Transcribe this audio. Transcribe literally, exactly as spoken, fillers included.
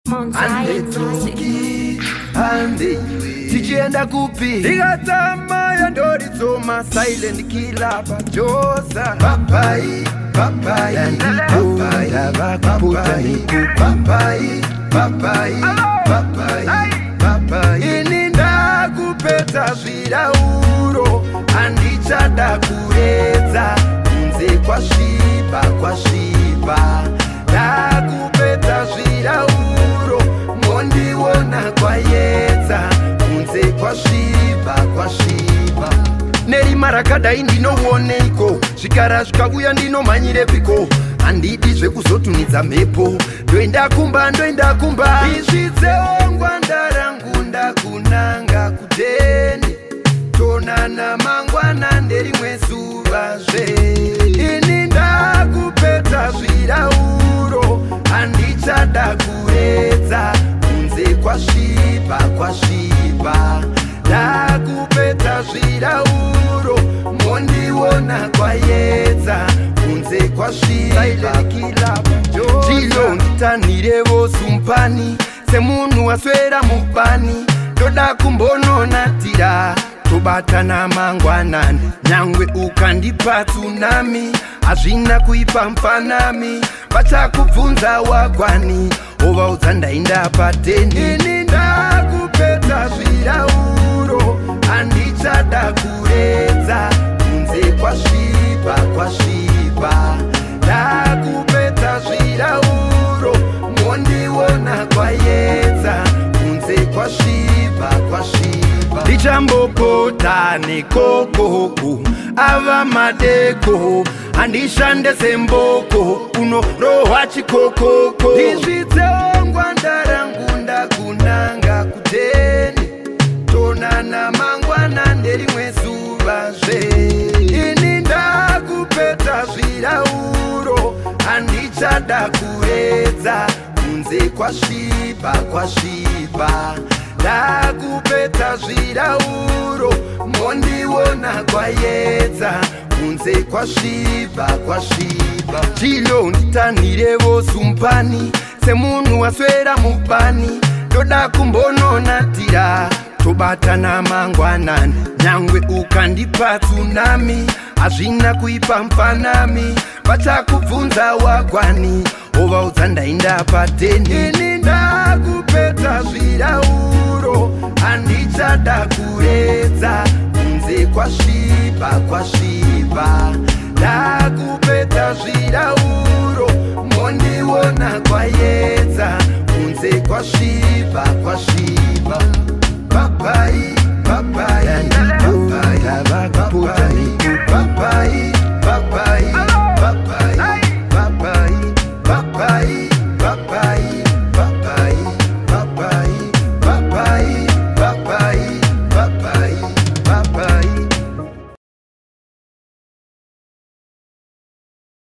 Andetsuki, ande tichienda kupi tikatama yandoritsoma silent killer pajosa papai papai papai papai papai papai papai papai ini ndakupedza zvirauro handichada kuedza kunze kwasviba kwasviba ndakupedza zvirauro mondiona kwaedza kunze kwasviba kwasviba nerima rakadai ndinowoneiko zvikara zvikauya ndinomhanyirepiko handidi zvekuzotunidza mhepo ndoenda kumba ndoenda kumba izvidzewo ngwanda rangu ndakunanga kudheni tonana mangwana nderimwe zuvazve ini ndakupedza zvirauro handichada kuedza kunze kwasviba kwasviba ndakupedza zvirauro mondiona kwaedza kunze kwasviba chilo nditanirevo sumpani semunhu aswera mubani ndoda kumbononatira tobatana mangwanani nyangwe ukandipa tsunami hazvina kuipa mfanami vachakubvunza wagwani ovaudza ndaenda pateni ini ndakupedza zvirauro handichada kuedza kunze kwasviba kwasviba ndakupedza zvirauro mondiona kwaedza kunze kwasviba kwasviba ndichambopota nekokoko ava madeko handishande semboko unorohwa chikokoko ndizvidzewo ngwanda rangu ndakunanga kudheni tonana mangwana nderimwe zuvazve ini ndakupedza zvirauro handichada kuedza kunze kwasviba kwasviba ndakupedza zvirauro mondiona kwaedza kunze kwasviba kwasviba chilo nditanirevo sumpani semunhu aswera mubani ndoda kumbononatira tobatana mangwanani nyangwe ukandipa tsunami hazvina kuipa mfanami vachakubvunza wagwani ovaudza ndaenda pateni ini ndakupedza zvirauro handichada kuedza kunze kwasviba kwasviba ndakupedza zvirauro mondiona kwaedza kunze kwasviba kwasviba papai papai